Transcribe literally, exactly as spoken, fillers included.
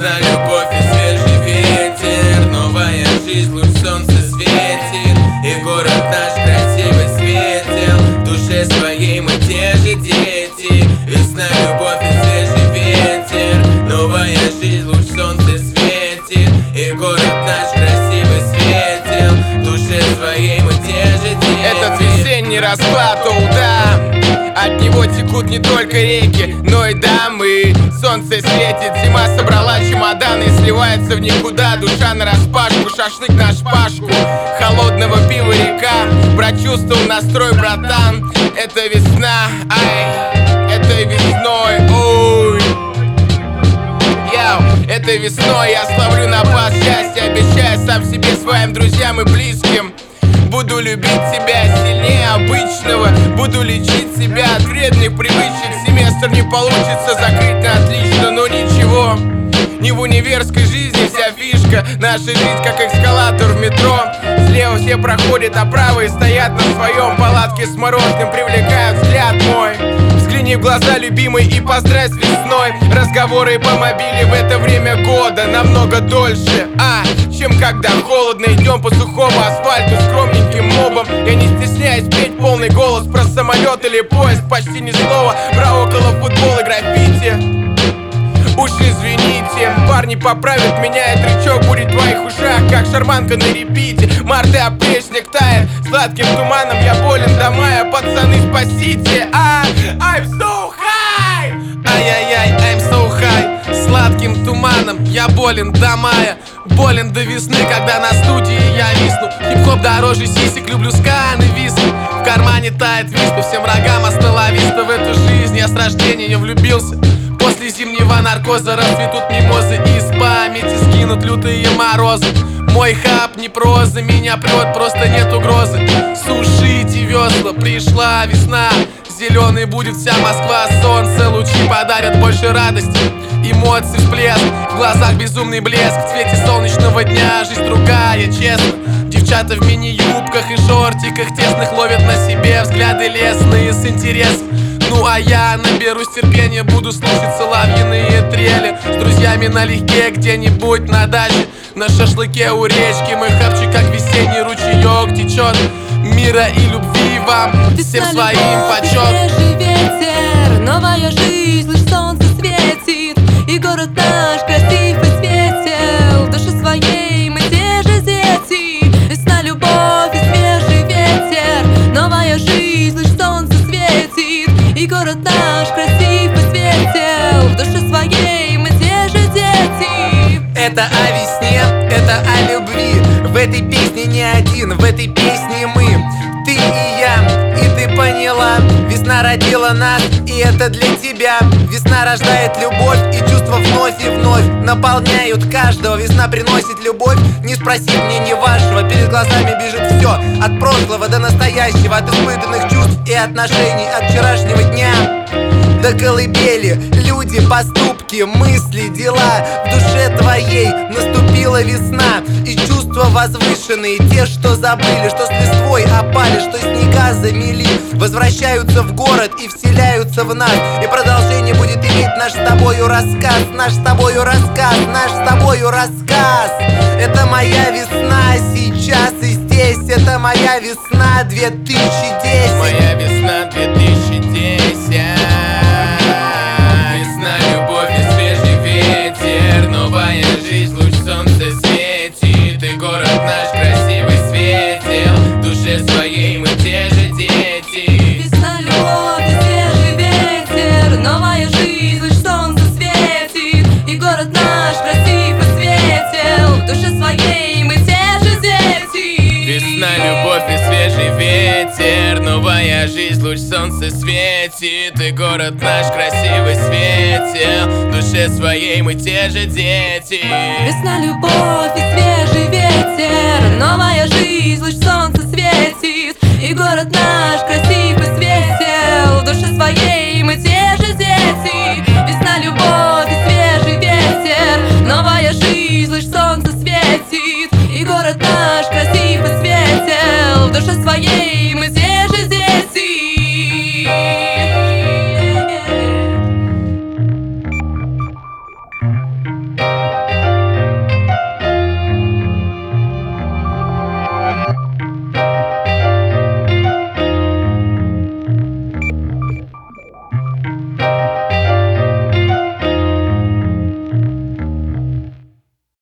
Весна, любовь и свежий ветер, новая жизнь, луч солнца светит, и город наш красивый светел. В душе своей мы те же дети. Весна, любовь и свежий ветер, новая жизнь, луч солнца светит, и город наш красивый светел. В душе своей мы те же дети. Этот весенний расклад, оу да, от него текут не только реки, но и дамы. Солнце светит, зима собрала чемоданы и сливается в никуда. Душа нараспашку, шашлык на шпажку, холодного пива река. Прочувствовал настрой, братан, это весна, ай, это весной, ой. Яу, этой весной я словлю напас счастья, обещаю сам себе, своим друзьям и близким. Буду любить тебя сильнее обычного, буду лечить себя от вредных привычек. Семестр не получится закрыть на отлично, но ничего. Не в универской жизни вся фишка. Наша жизнь как эскалатор в метро. Слева все проходят, а правые стоят на своем. Палатки с мороженым привлекают взгляд мой. Взгляни в глаза, любимый, и поздравь с весной. Разговоры по мобиле в это время года намного дольше, а, чем когда холодно. Идем по сухому асфальту скромненьким мобом. Я не стесняюсь петь полный голос про самолет или поезд. Почти ни слова про около футбол и граффити. Уж извините, парни поправят меня, и тречок будет в твоих ушах, как шарманка на репите. Март и апрель, снег тает сладким туманом, я болен до мая, пацаны, спасите. А, I'm so high! Ай-яй-яй, I'm so high. Сладким туманом я болен до мая, болен до весны, когда на студии я висну. Хип-хоп дороже сисек, люблю сканы, виски. В кармане тает виспа, всем врагам остановиста. В эту жизнь я с рождения влюбился. После зимнего наркоза расцветут мимозы, и из памяти сгинут лютые морозы. Мой хап не проза, меня прет, просто нет угрозы. Сушите весла, пришла весна, зеленый будет вся Москва. Солнце, лучи подарят больше радости, эмоций всплеск, в глазах безумный блеск. В цвете солнечного дня жизнь другая, честно. Девчата в мини-юбках и шортиках тесных ловят на себе взгляды лесные с интересом. Ну а я наберусь терпения, буду слушать соловьиные трели. С друзьями налегке где-нибудь на даче, на шашлыке у речки. Мой хапчик как весенний ручеек течет. Мира и любви вам, всем своим почет. Свежий ветер, новая жизнь, лишь солнце светит, и город наш красив и светел. В душе своей мы те же дети. Весна, любовь и свежий ветер, новая жизнь, лишь солнце светит, и город наш красив и светел. В душе своей мы те же дети. Это о весне, это о любви. В этой песне не один, в этой песне мы. Ты и я, и ты поняла. Весна родила нас, и это для тебя. Весна рождает любовь, и чувства вновь и вновь наполняют каждого. Весна приносит любовь, не спроси мне не вашего. Перед глазами бежит все, от прошлого до настоящего, от испытанных чувств и отношений, от вчерашнего дня до колыбели. Люди, поступки, мысли, дела. В душе твоей наступила весна, и чувства возвышенные, те, что забыли, что с листвой опали, что снега замели, возвращаются в город и вселяются в нас. И продолжение будет иметь наш с тобою рассказ, наш с тобою рассказ, наш с тобою рассказ. Это моя весна сейчас и здесь, это моя весна две тысячи десять. Моя весна две тысячи десять. Весна, любовь и свежий ветер, новая жизнь, луч солнца светит, и город наш красивый светел. В душе своей мы те же дети. Весна, любовь и свежий ветер, новая жизнь, лишь солнце светит, и город наш красив и светел. В душе своей мы те же дети. Весна, любовь и свежий ветер, новая жизнь, луч солнца светит, и город наш красивый светел. В душе своей мы те же дети. Весна, любовь и свежий ветер, новая жизнь, луч солнца светит, и город наш красив